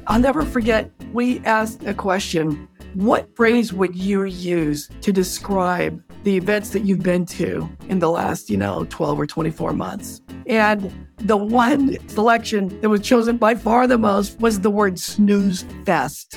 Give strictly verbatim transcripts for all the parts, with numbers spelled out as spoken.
I'll never forget, we asked a question, what phrase would you use to describe the events that you've been to in the last, you know, twelve or twenty-four months? And the one selection that was chosen by far the most was the word snooze fest.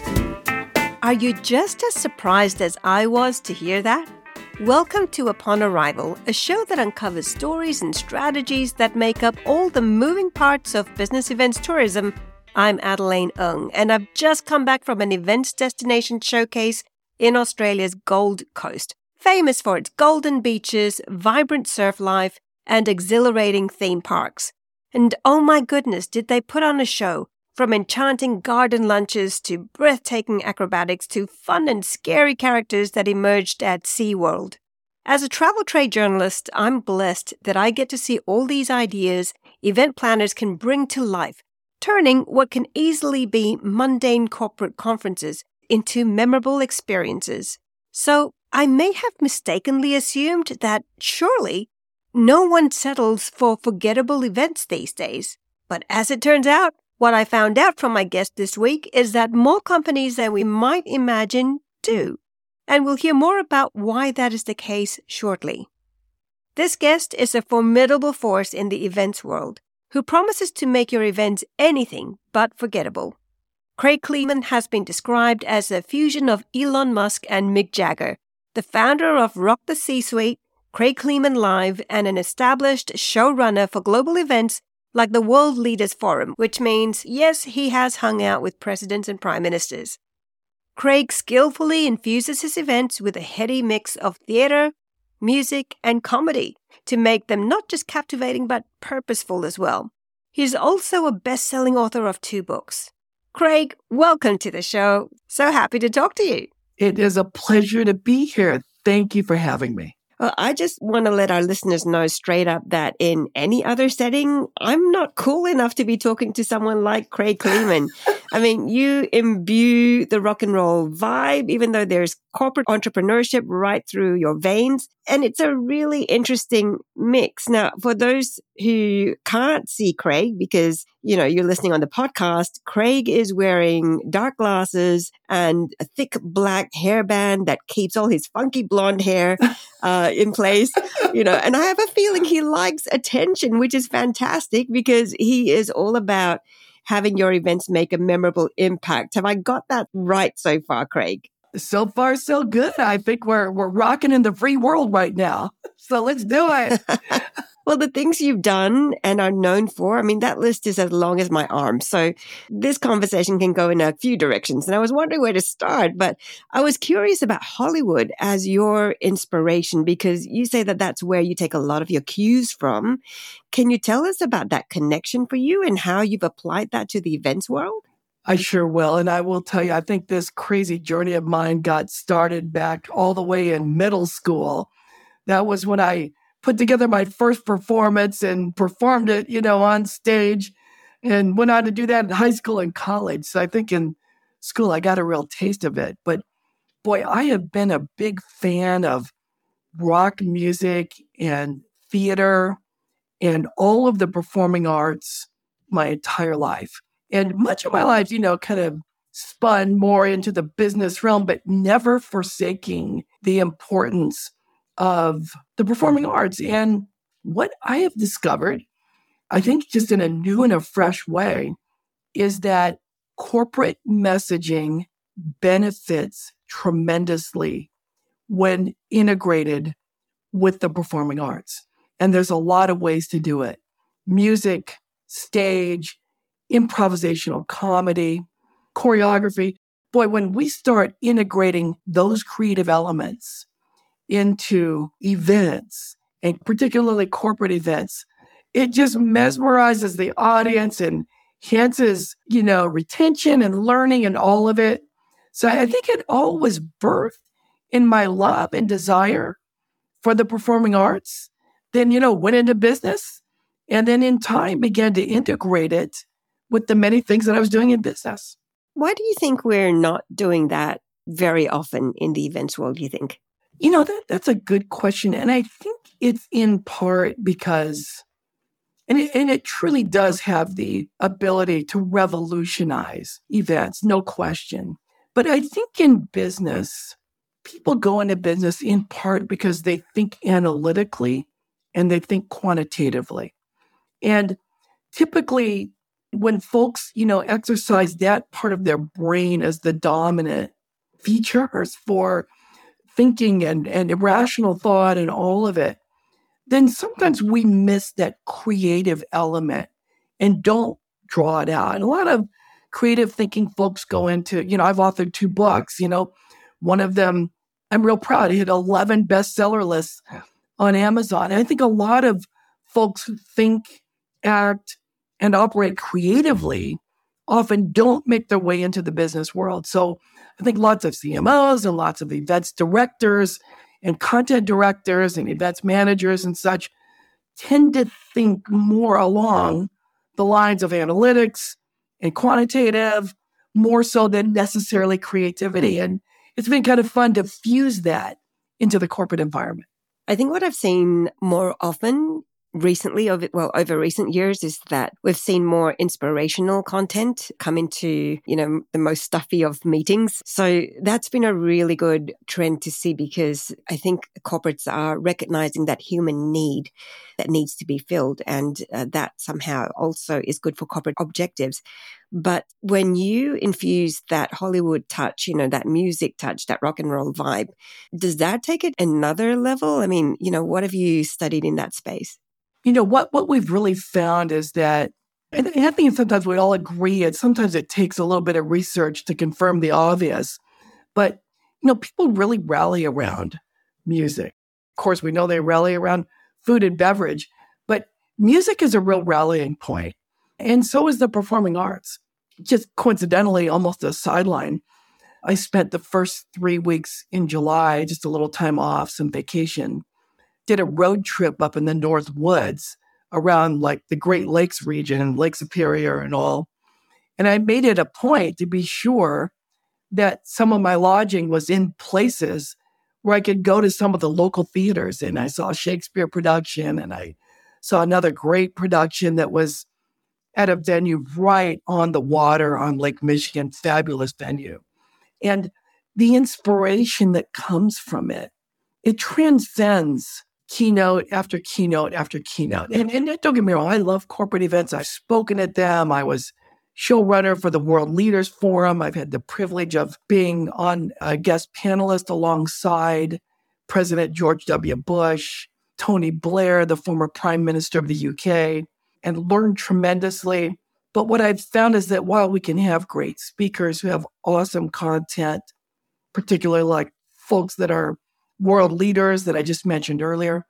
Are you just as surprised as I was to hear that? Welcome to Upon Arrival, a show that uncovers stories and strategies that make up all the moving parts of business events tourism. I'm Adeline Ng, and I've just come back from an events destination showcase in Australia's Gold Coast, famous for its golden beaches, vibrant surf life, and exhilarating theme parks. And oh my goodness, did they put on a show! From enchanting garden lunches to breathtaking acrobatics to fun and scary characters that emerged at SeaWorld. As a travel trade journalist, I'm blessed that I get to see all these ideas event planners can bring to life, turning what can easily be mundane corporate conferences into memorable experiences. So I may have mistakenly assumed that surely no one settles for forgettable events these days. But as it turns out, what I found out from my guest this week is that more companies than we might imagine do. And we'll hear more about why that is the case shortly. This guest is a formidable force in the events world, who promises to make your events anything but forgettable. Craig Kleeman has been described as a fusion of Elon Musk and Mick Jagger, the founder of Rock the C-Suite, Craig Kleeman Live, and an established showrunner for global events like the World Leaders Forum, which means, yes, he has hung out with presidents and prime ministers. Craig skillfully infuses his events with a heady mix of theater, music, and comedy to make them not just captivating but purposeful as well. He's also a best-selling author of two books. Craig, welcome to the show. So happy to talk to you. It is a pleasure to be here. Thank you for having me. Well, I just want to let our listeners know straight up that in any other setting, I'm not cool enough to be talking to someone like Craig Kleeman. I mean, you imbue the rock and roll vibe, even though there's corporate entrepreneurship right through your veins. And it's a really interesting mix. Now, for those who can't see Craig, because, you know, you're listening on the podcast, Craig is wearing dark glasses and a thick black hairband that keeps all his funky blonde hair uh, in place, you know, and I have a feeling he likes attention, which is fantastic because he is all about having your events make a memorable impact. Have I got that right so far, Craig? So far, so good. I think we're we're rocking in the free world right now. So let's do it. Well, the things you've done and are known for, I mean, that list is as long as my arm. So this conversation can go in a few directions. And I was wondering where to start, but I was curious about Hollywood as your inspiration because you say that that's where you take a lot of your cues from. Can you tell us about that connection for you and how you've applied that to the events world? I sure will. And I will tell you, I think this crazy journey of mine got started back all the way in middle school. That was when I put together my first performance and performed it, you know, on stage and went on to do that in high school and college. So I think in school, I got a real taste of it. But boy, I have been a big fan of rock music and theater and all of the performing arts my entire life. And much of my life, you know, kind of spun more into the business realm, but never forsaking the importance of the performing arts. And what I have discovered, I think just in a new and a fresh way, is that corporate messaging benefits tremendously when integrated with the performing arts. And there's a lot of ways to do it. Music, stage, improvisational comedy, choreography. Boy, when we start integrating those creative elements into events, and particularly corporate events, it just mesmerizes the audience and enhances, you know, retention and learning and all of it. So I think it all was birthed in my love and desire for the performing arts. Then, you know, went into business and then in time began to integrate it with the many things that I was doing in business. Why do you think we're not doing that very often in the events world, do you think? You know, that that's a good question. And I think it's in part because And it, and it truly does have the ability to revolutionize events, no question. But I think in business, people go into business in part because they think analytically and they think quantitatively. And typically, when folks, you know, exercise that part of their brain as the dominant features for thinking and, and irrational thought and all of it, then sometimes we miss that creative element and don't draw it out. And a lot of creative thinking folks go into, you know, I've authored two books, you know, one of them, I'm real proud. It hit eleven bestseller lists on Amazon. And I think a lot of folks who think, act, and operate creatively often don't make their way into the business world. So I think lots of C M Os and lots of events directors and content directors and events managers and such tend to think more along the lines of analytics and quantitative, more so than necessarily creativity. And it's been kind of fun to fuse that into the corporate environment. I think what I've seen more often recently, over, well, over recent years, is that we've seen more inspirational content come into, you know, the most stuffy of meetings. So that's been a really good trend to see, because I think corporates are recognizing that human need that needs to be filled, and uh, that somehow also is good for corporate objectives. But when you infuse that Hollywood touch, you know, that music touch, that rock and roll vibe, does that take it another level? I mean, you know, what have you studied in that space? You know, what, what we've really found is that, and I think sometimes we all agree, and sometimes it takes a little bit of research to confirm the obvious, but, you know, people really rally around music. Of course, we know they rally around food and beverage, but music is a real rallying point. And so is the performing arts. Just coincidentally, almost a sideline, I spent the first three weeks in July, just a little time off, some vacation, did a road trip up in the North Woods around like the Great Lakes region, Lake Superior and all. And I made it a point to be sure that some of my lodging was in places where I could go to some of the local theaters. And I saw a Shakespeare production, and I saw another great production that was at a venue right on the water on Lake Michigan, fabulous venue. And the inspiration that comes from it, it transcends keynote after keynote after keynote. And, and don't get me wrong, I love corporate events. I've spoken at them. I was showrunner for the World Leaders Forum. I've had the privilege of being on a guest panelist alongside President George W. Bush, Tony Blair, the former Prime Minister of the U K, and learned tremendously. But what I've found is that while we can have great speakers who have awesome content, particularly like folks that are world leaders that I just mentioned earlier,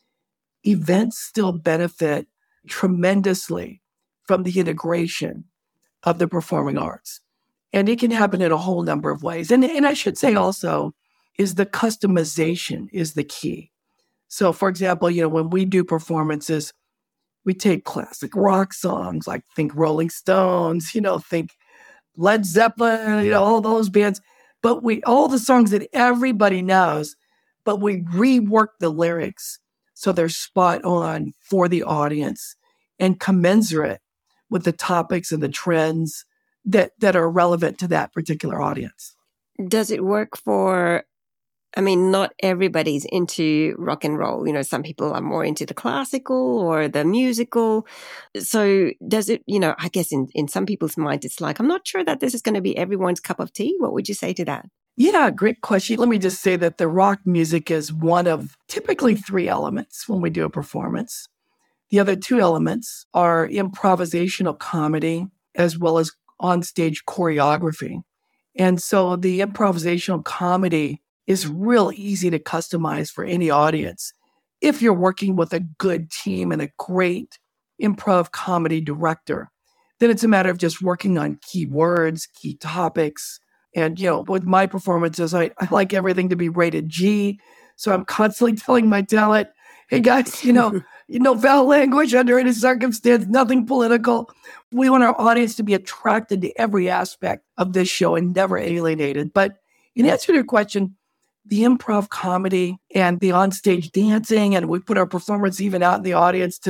events still benefit tremendously from the integration of the performing arts. And it can happen in a whole number of ways. And, and I should say also is the customization is the key. So for example, you know, when we do performances, we take classic rock songs, like think Rolling Stones, you know, think Led Zeppelin, you know, all those bands. But we, all the songs that everybody knows, but we rework the lyrics so they're spot on for the audience and commensurate with the topics and the trends that, that are relevant to that particular audience. Does it work for, I mean, not everybody's into rock and roll. You know, some people are more into the classical or the musical. So does it, you know, I guess in, in some people's mind, it's like, I'm not sure that this is going to be everyone's cup of tea. What would you say to that? Yeah, great question. Let me just say that the rock music is one of typically three elements when we do a performance. The other two elements are improvisational comedy as well as onstage choreography. And so the improvisational comedy is real easy to customize for any audience. If you're working with a good team and a great improv comedy director, then it's a matter of just working on key words, key topics. And, you know, with my performances, I, I like everything to be rated G. So I'm constantly telling my talent, hey guys, you know, no foul language under any circumstance, nothing political. We want our audience to be attracted to every aspect of this show and never alienated. But in answer to your question, the improv comedy and the onstage dancing, and we put our performance even out in the audience to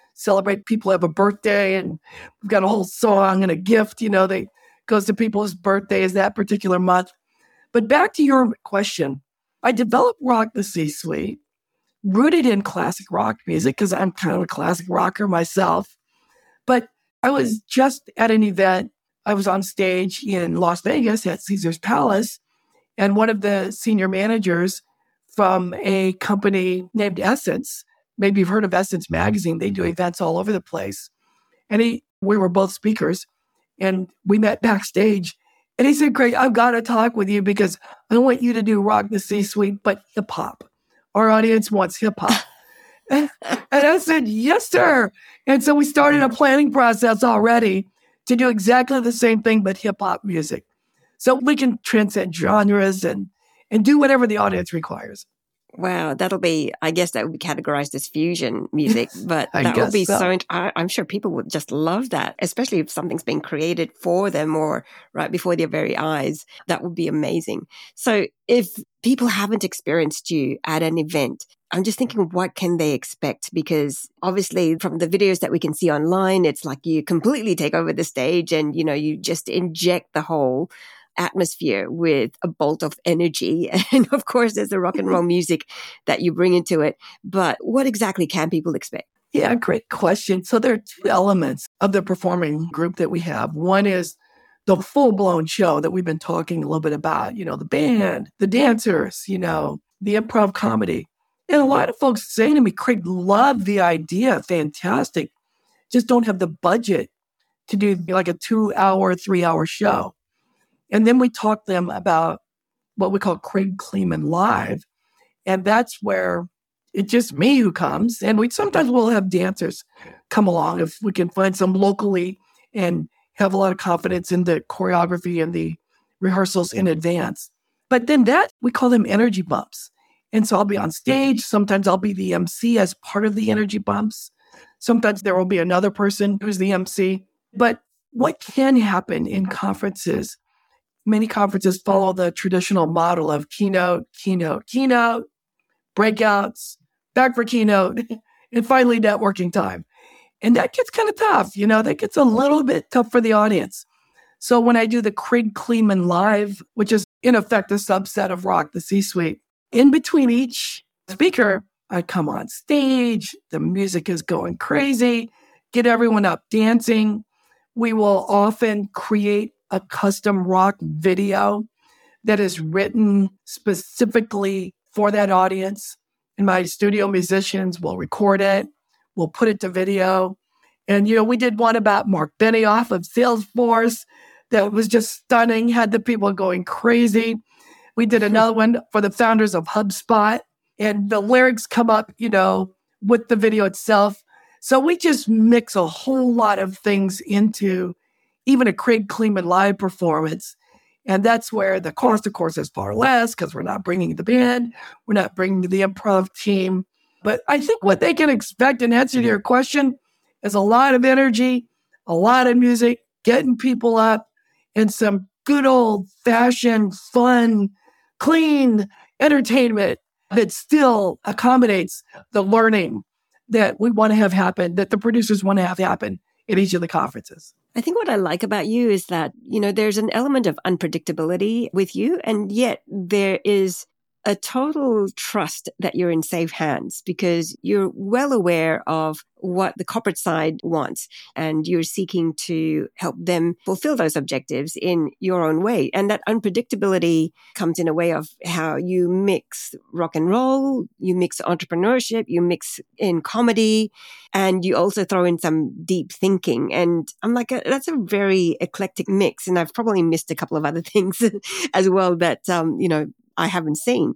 celebrate people have a birthday, and we've got a whole song and a gift, you know, that goes to people's birthdays that particular month. But back to your question, I developed Rock the C-Suite, rooted in classic rock music because I'm kind of a classic rocker myself. But I was just at an event. I was on stage in Las Vegas at Caesar's Palace, and one of the senior managers from a company named Essence, maybe you've heard of Essence Magazine, they do events all over the place. And he, we were both speakers, and we met backstage. And he said, "Craig, I've got to talk with you because I want you to do Rock the C-Suite, but hip hop. Our audience wants hip hop." And I said, "Yes, sir." And so we started a planning process already to do exactly the same thing, but hip hop music. So we can transcend genres and, and do whatever the audience requires. Wow, that'll be, I guess that would be categorized as fusion music, but I that would be guess so. so, I, I'm sure people would just love that, especially if something's been created for them or right before their very eyes. That would be amazing. So if people haven't experienced you at an event, I'm just thinking, what can they expect? Because obviously from the videos that we can see online, it's like you completely take over the stage and, you know, you just inject the whole atmosphere with a bolt of energy. And of course, there's the rock and roll music that you bring into it. But what exactly can people expect? Yeah, great question. So there are two elements of the performing group that we have. One is the full-blown show that we've been talking a little bit about, you know, the band, the dancers, you know, the improv comedy. And a lot of folks saying to me, "Craig, love the idea, fantastic. Just don't have the budget to do like a two-hour, three-hour show." And then we talk to them about what we call Craig Kleeman Live. And that's where it's just me who comes. And we sometimes will have dancers come along if we can find some locally and have a lot of confidence in the choreography and the rehearsals in advance. But then that, we call them energy bumps. And so I'll be on stage. Sometimes I'll be the M C as part of the energy bumps. Sometimes there will be another person who's the M C. But what can happen in conferences, many conferences follow the traditional model of keynote, keynote, keynote, breakouts, back for keynote, and finally networking time. And that gets kind of tough. You know, that gets a little bit tough for the audience. So when I do the Craig Kleeman Live, which is in effect a subset of Rock the C-Suite, in between each speaker, I come on stage, the music is going crazy, get everyone up dancing. We will often create a custom rock video that is written specifically for that audience. And my studio musicians will record it. We'll put it to video. And, you know, we did one about Mark Benioff of Salesforce that was just stunning, had the people going crazy. We did another one for the founders of HubSpot, and the lyrics come up, you know, with the video itself. So we just mix a whole lot of things into even a Craig Kleeman Live performance. And that's where the cost, of course, is far less because we're not bringing the band, we're not bringing the improv team. But I think what they can expect, in answer to your question, is a lot of energy, a lot of music, getting people up, and some good old-fashioned, fun, clean entertainment that still accommodates the learning that we want to have happen, that the producers want to have happen at each of the conferences. I think what I like about you is that, you know, there's an element of unpredictability with you, and yet there is a total trust that you're in safe hands because you're well aware of what the corporate side wants and you're seeking to help them fulfill those objectives in your own way. And that unpredictability comes in a way of how you mix rock and roll, you mix entrepreneurship, you mix in comedy, and you also throw in some deep thinking. And I'm like, that's a very eclectic mix. And I've probably missed a couple of other things as well that, um, you know, I haven't seen.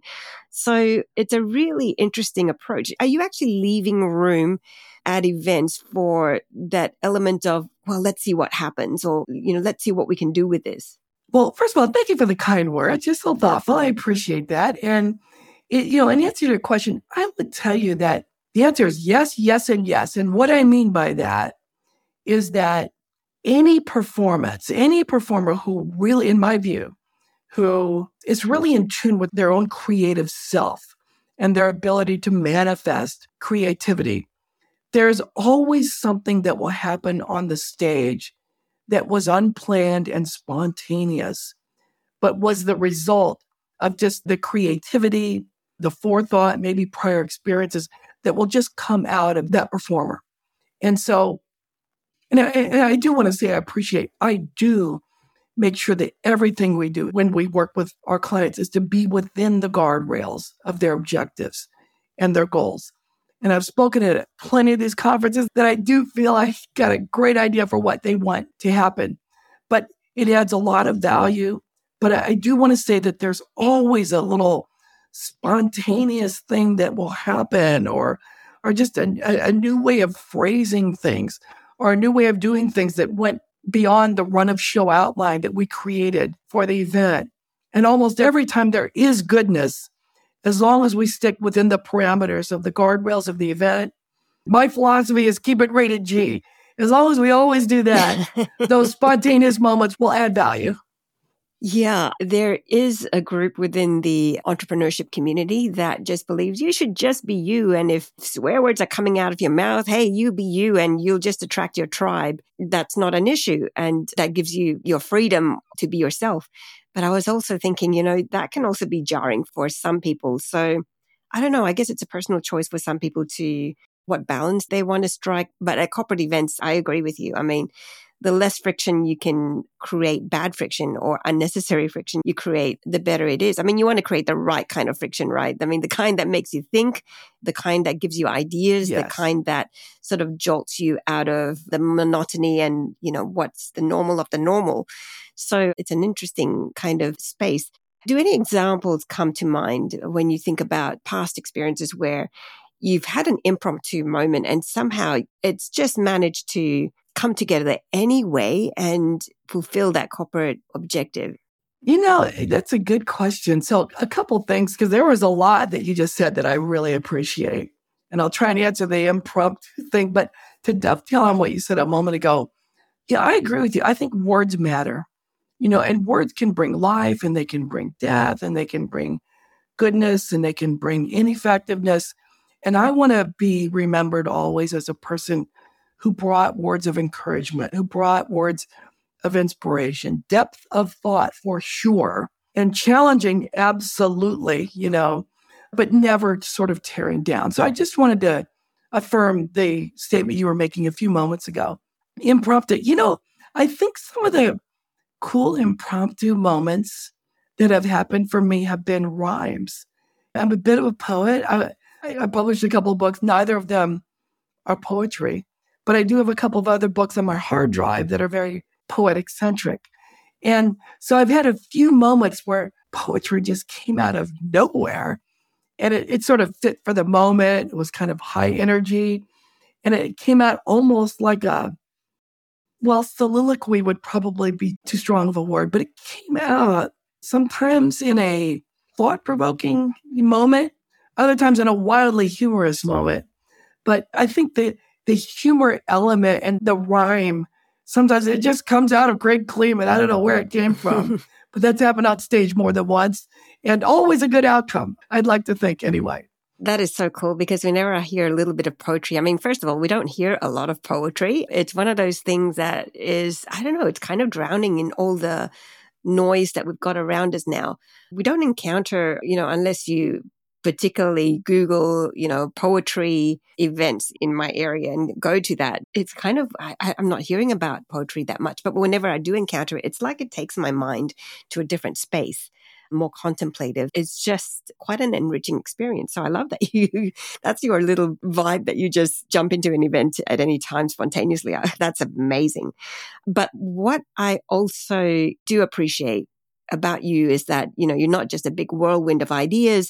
So it's a really interesting approach. Are you actually leaving room at events for that element of, well, let's see what happens, or, you know, let's see what we can do with this? Well, first of all, thank you for the kind words. You're so thoughtful. I appreciate that. And, it, you know, in answer to your question, I would tell you that the answer is yes, yes, and yes. And what I mean by that is that any performance, any performer who really, in my view, who is really in tune with their own creative self and their ability to manifest creativity, there's always something that will happen on the stage that was unplanned and spontaneous, but was the result of just the creativity, the forethought, maybe prior experiences that will just come out of that performer. And so, and I, and I do want to say I appreciate, I do make sure that everything we do when we work with our clients is to be within the guardrails of their objectives and their goals. And I've spoken at plenty of these conferences that I do feel I got a great idea for what they want to happen. But it adds a lot of value. But I do want to say that there's always a little spontaneous thing that will happen, or or just a, a new way of phrasing things, or a new way of doing things that went beyond the run of show outline that we created for the event. And almost every time there is goodness, as long as we stick within the parameters of the guardrails of the event. My philosophy is keep it rated G. As long as we always do that, those spontaneous moments will add value. Yeah, there is a group within the entrepreneurship community that just believes you should just be you. And if swear words are coming out of your mouth, hey, you be you and you'll just attract your tribe. That's not an issue. And that gives you your freedom to be yourself. But I was also thinking, you know, that can also be jarring for some people. So I don't know. I guess it's a personal choice for some people to what balance they want to strike. But at corporate events, I agree with you. I mean, the less friction you can create, bad friction or unnecessary friction you create, the better it is. I mean, you want to create the right kind of friction, right? I mean, the kind that makes you think, the kind that gives you ideas, yes. the kind that sort of jolts you out of the monotony and, you know, what's the normal of the normal. So it's an interesting kind of space. Do any examples come to mind when you think about past experiences where you've had an impromptu moment and somehow it's just managed to come together anyway and fulfill that corporate objective? You know, that's a good question. So a couple things, because there was a lot that you just said that I really appreciate. And I'll try and answer the impromptu thing. But to dovetail on what you said a moment ago, yeah, I agree with you. I think words matter. You know, and words can bring life and they can bring death and they can bring goodness and they can bring ineffectiveness. And I want to be remembered always as a person who brought words of encouragement, who brought words of inspiration, depth of thought for sure, and challenging, absolutely, you know, but never sort of tearing down. So I just wanted to affirm the statement you were making a few moments ago. Impromptu, you know, I think some of the cool impromptu moments that have happened for me have been rhymes. I'm a bit of a poet. I, I published a couple of books. Neither of them are poetry. But I do have a couple of other books on my hard drive that are very poetic-centric. And so I've had a few moments where poetry just came out of nowhere. And it, it sort of fit for the moment. It was kind of high energy. And it came out almost like a, well, soliloquy would probably be too strong of a word, but it came out sometimes in a thought-provoking moment, other times in a wildly humorous moment. But I think that the humor element and the rhyme, sometimes it just comes out of Greg Kleeman. I don't know where it came from, but that's happened on stage more than once and always a good outcome, I'd like to think anyway. That is so cool because whenever I hear a little bit of poetry, I mean, first of all, we don't hear a lot of poetry. It's one of those things that is, I don't know, it's kind of drowning in all the noise that we've got around us now. We don't encounter, you know, unless you particularly Google, you know, poetry events in my area and go to that. It's kind of, I, I'm not hearing about poetry that much, but whenever I do encounter it, it's like it takes my mind to a different space, more contemplative. It's just quite an enriching experience. So I love that you, that's your little vibe that you just jump into an event at any time spontaneously. That's amazing. But what I also do appreciate about you is that, you know, you're not just a big whirlwind of ideas.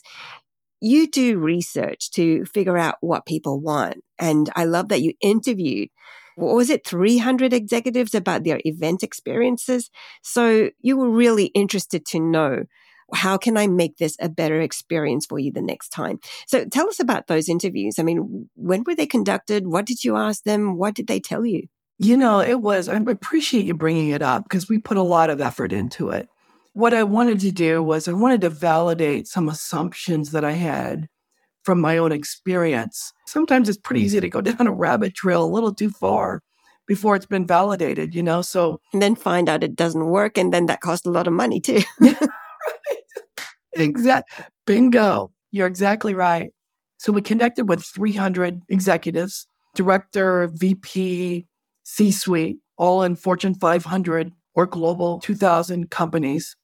You do research to figure out what people want. And I love that you interviewed, what was it, three hundred executives about their event experiences. So you were really interested to know, how can I make this a better experience for you the next time? So tell us about those interviews. I mean, when were they conducted? What did you ask them? What did they tell you? You know, it was, I appreciate you bringing it up because we put a lot of effort into it. What I wanted to do was I wanted to validate some assumptions that I had from my own experience. Sometimes it's pretty easy to go down a rabbit trail a little too far before it's been validated, you know, so. And then find out it doesn't work, and then that costs a lot of money too. Exactly. Bingo. You're exactly right. So we connected with three hundred executives, director, V P, C-suite, all in Fortune five hundred or Global two thousand companies.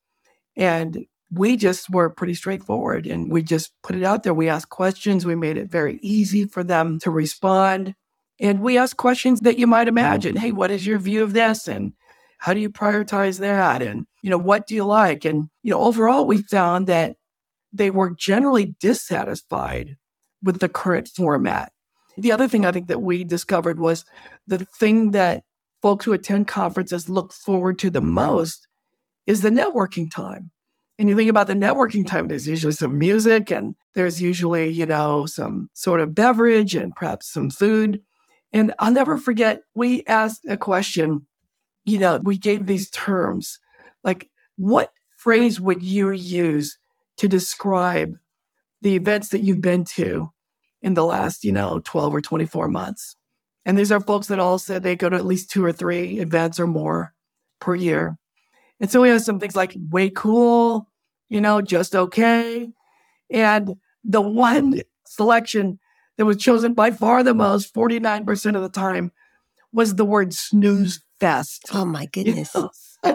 And we just were pretty straightforward and we just put it out there. We asked questions. We made it very easy for them to respond. And we asked questions that you might imagine. Hey, what is your view of this? And how do you prioritize that? And, you know, what do you like? And, you know, overall, we found that they were generally dissatisfied with the current format. The other thing I think that we discovered was the thing that folks who attend conferences look forward to the most is the networking time. And you think about the networking time, there's usually some music and there's usually, you know, some sort of beverage and perhaps some food. And I'll never forget, we asked a question, you know, we gave these terms, like, what phrase would you use to describe the events that you've been to in the last, you know, twelve or twenty-four months? And these are folks that all said they go to at least two or three events or more per year. And so we have some things like way cool, you know, just okay. And the one selection that was chosen by far the most, forty-nine percent of the time, was the word snooze fest. Oh, my goodness. You know?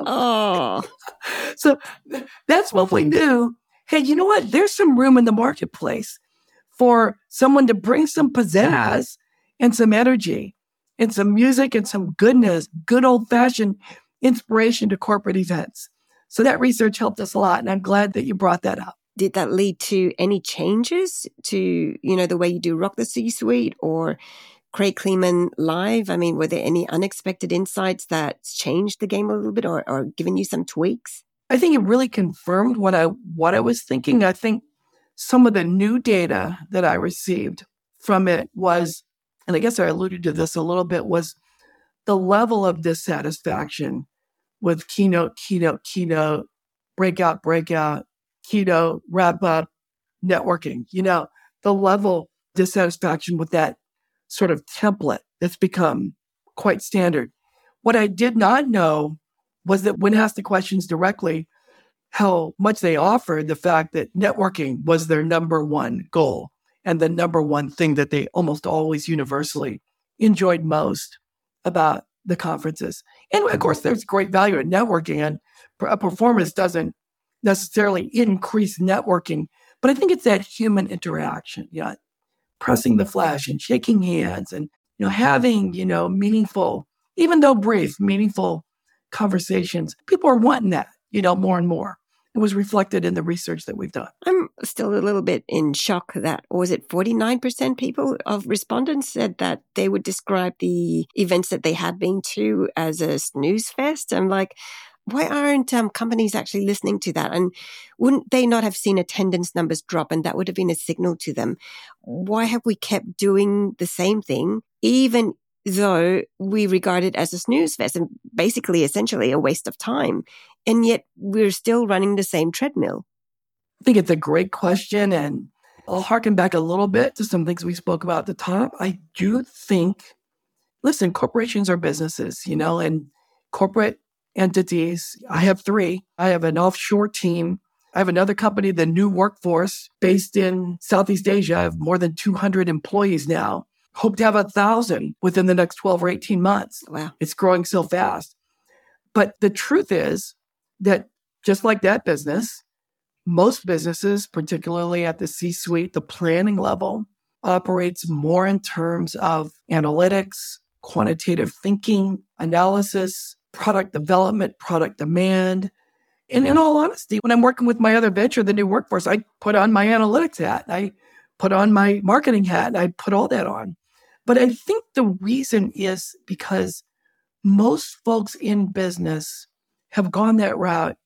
Oh. So that's what we knew. Hey, you know what? There's some room in the marketplace for someone to bring some pizzazz and some energy and some music and some goodness, good old-fashioned inspiration to corporate events. So that research helped us a lot, and I'm glad that you brought that up. Did that lead to any changes to, you know, the way you do Rock the C-Suite or Craig Kleeman Live? I mean, were there any unexpected insights that changed the game a little bit or, or given you some tweaks? I think it really confirmed what I what I was thinking. I think some of the new data that I received from it was, and I guess I alluded to this a little bit, was the level of dissatisfaction with keynote, keynote, keynote, breakout, breakout, keynote, wrap up, networking. You know, the level of dissatisfaction with that sort of template that's become quite standard. What I did not know was that when asked the questions directly, how much they offered the fact that networking was their number one goal and the number one thing that they almost always universally enjoyed most about the conferences. And of course, there's great value in networking, and a performance doesn't necessarily increase networking, but I think it's that human interaction, yeah, pressing the flash and shaking hands and, you know, having, you know, meaningful, even though brief, meaningful conversations. People are wanting that, you know, more and more. It was reflected in the research that we've done. I'm still a little bit in shock that, or was it forty-nine percent people of respondents said that they would describe the events that they had been to as a snooze fest? I'm like, why aren't um, companies actually listening to that? And wouldn't they not have seen attendance numbers drop, and that would have been a signal to them? Why have we kept doing the same thing, even though we regard it as a snooze fest and basically essentially a waste of time, and yet we're still running the same treadmill? I think it's a great question, and I'll harken back a little bit to some things we spoke about at the top. I do think, listen, corporations are businesses, you know, and corporate entities. I have three. I have an offshore team. I have another company, the New Workforce, based in Southeast Asia. I have more than two hundred employees now. Hope to have a thousand within the next twelve or eighteen months. Wow. It's growing so fast. But the truth is that just like that business, most businesses, particularly at the C-suite, the planning level, operates more in terms of analytics, quantitative thinking, analysis, product development, product demand. And in all honesty, when I'm working with my other venture, the New Workforce, I put on my analytics hat. I put on my marketing hat. I put all that on. But I think the reason is because most folks in business have gone that route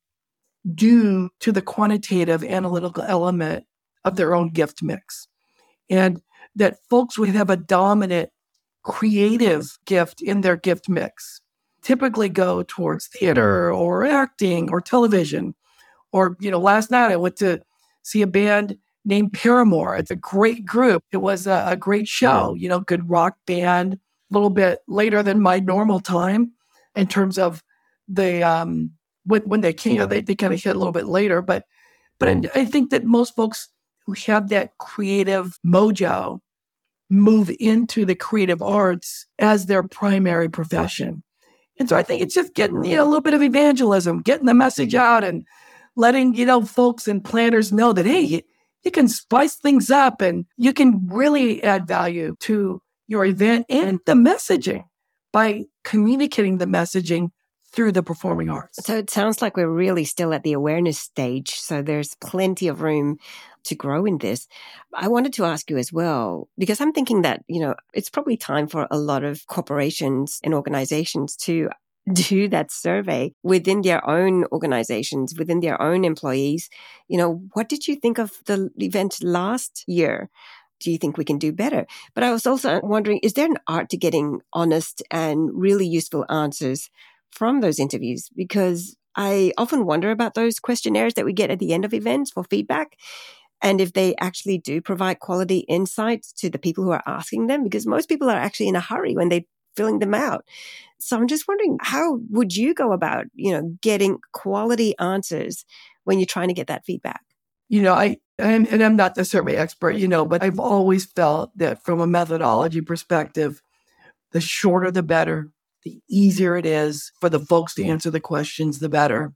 due to the quantitative analytical element of their own gift mix. And that folks would have a dominant creative gift in their gift mix, typically go towards theater or acting or television. Or, you know, last night I went to see a band named Paramore. It's a great group. It was a, a great show, you know, good rock band, a little bit later than my normal time in terms of the, um, when, when they came, you know, they, they kind of hit a little bit later. But, but I, I think that most folks who have that creative mojo move into the creative arts as their primary profession. And so I think it's just getting, you know, a little bit of evangelism, getting the message out and letting, you know, folks and planners know that, hey, you, you can spice things up and you can really add value to your event and the messaging by communicating the messaging through the performing arts. So it sounds like we're really still at the awareness stage. So there's plenty of room to grow in this. I wanted to ask you as well, because I'm thinking that, you know, it's probably time for a lot of corporations and organizations to do that survey within their own organizations, within their own employees. You know, what did you think of the event last year? Do you think we can do better? But I was also wondering, is there an art to getting honest and really useful answers from those interviews? Because I often wonder about those questionnaires that we get at the end of events for feedback, and if they actually do provide quality insights to the people who are asking them, because most people are actually in a hurry when they're filling them out. So I'm just wondering, how would you go about, you know, getting quality answers when you're trying to get that feedback? You know, I and, and I'm not the survey expert, you know, but I've always felt that from a methodology perspective, the shorter the better. The easier it is for the folks to answer the questions, the better.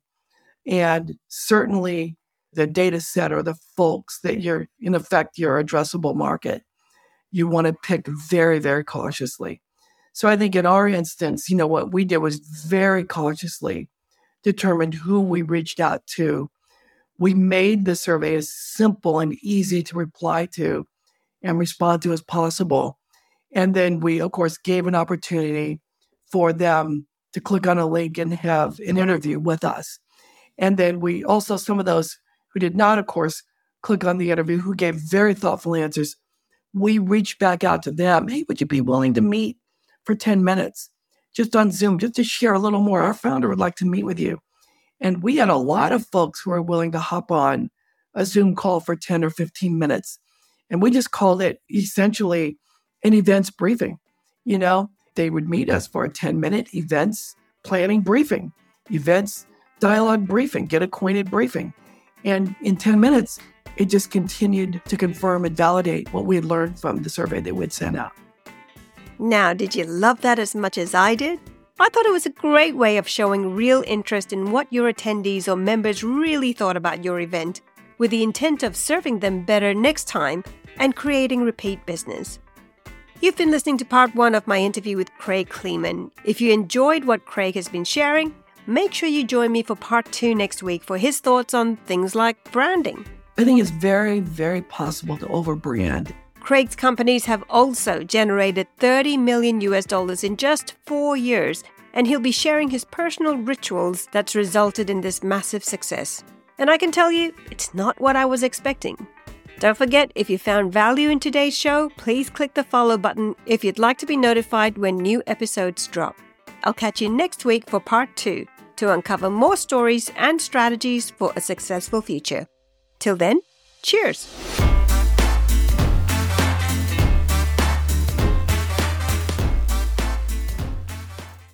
And certainly the data set or the folks that you're, in effect, your addressable market, you want to pick very, very cautiously. So I think in our instance, you know, what we did was very cautiously determined who we reached out to. We made the survey as simple and easy to reply to and respond to as possible. And then we, of course, gave an opportunity for them to click on a link and have an interview with us. And then we also, some of those who did not, of course, click on the interview, who gave very thoughtful answers, we reached back out to them. Hey, would you be willing to meet for ten minutes just on Zoom, just to share a little more? Our founder would like to meet with you. And we had a lot of folks who were willing to hop on a Zoom call for ten or fifteen minutes. And we just called it essentially an events briefing. You know, they would meet us for a ten-minute events planning briefing, events dialogue briefing, get acquainted briefing. And in ten minutes, it just continued to confirm and validate what we had learned from the survey that we'd sent out. Now, did you love that as much as I did? I thought it was a great way of showing real interest in what your attendees or members really thought about your event, with the intent of serving them better next time and creating repeat business. You've been listening to part one of my interview with Craig Kleeman. If you enjoyed what Craig has been sharing, make sure you join me for part two next week for his thoughts on things like branding. I think it's very, very possible to overbrand. Craig's companies have also generated thirty million U S dollars in just four years, and he'll be sharing his personal rituals that's resulted in this massive success. And I can tell you, it's not what I was expecting. Don't forget, if you found value in today's show, please click the follow button if you'd like to be notified when new episodes drop. I'll catch you next week for part two to uncover more stories and strategies for a successful future. Till then, cheers!